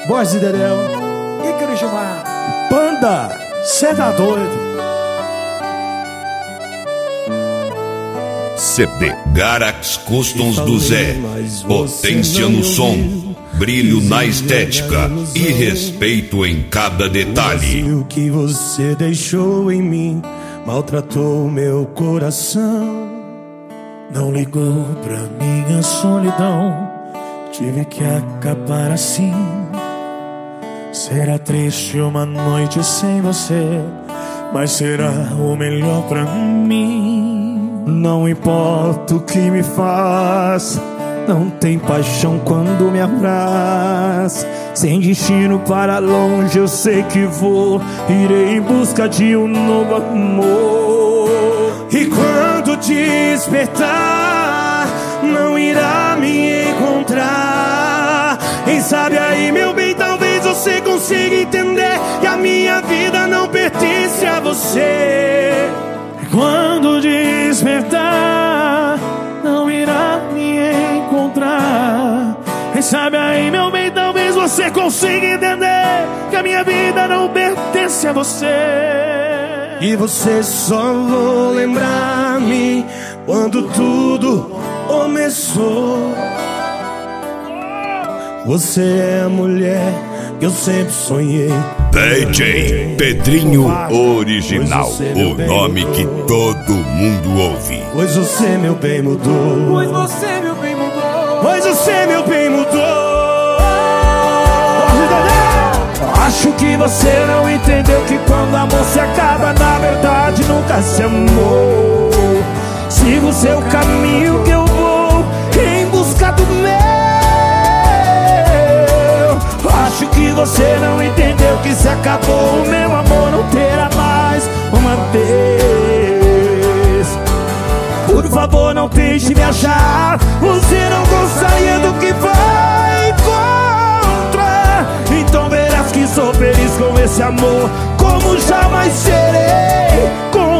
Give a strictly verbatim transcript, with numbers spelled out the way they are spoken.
Voz de Dedéu, Ícaro Gilmar, Banda, cê tá doido. C D Garax Customs do Zé. Potência no som, brilho na estética e respeito em cada detalhe. O que você deixou em mim maltratou meu coração. Não ligou pra minha solidão, tive que acabar assim. Será triste uma noite sem você, mas será o melhor pra mim. Não importa o que me faz, não tem paixão quando me abraça. Sem destino para longe eu sei que vou, irei em busca de um novo amor. E quando despertar, não irá me encontrar. Quem sabe aí, meu bem, talvez você consiga entender que a minha vida não pertence a você. Quando despertar, não irá me encontrar. Quem sabe aí, meu bem, talvez você consiga entender que a minha vida não pertence a você. E você só vou lembrar-me quando tudo começou. Você é a mulher que eu sempre sonhei. D J Pedrinho Original, o nome que todo mundo ouve. Pois você, meu bem, mudou. Pois você, meu bem, mudou. Pois você, meu bem, mudou. Acho que você não entendeu que quando amor se acaba, na verdade nunca se amou. Siga o seu caminho que eu vou em busca do meu. Acho que você não entendeu que se acabou o meu amor, não terá mais uma vez. Por favor, não tente me achar, você não gostaria do que vai encontrar. Então verás que sou feliz com esse amor, como jamais serei com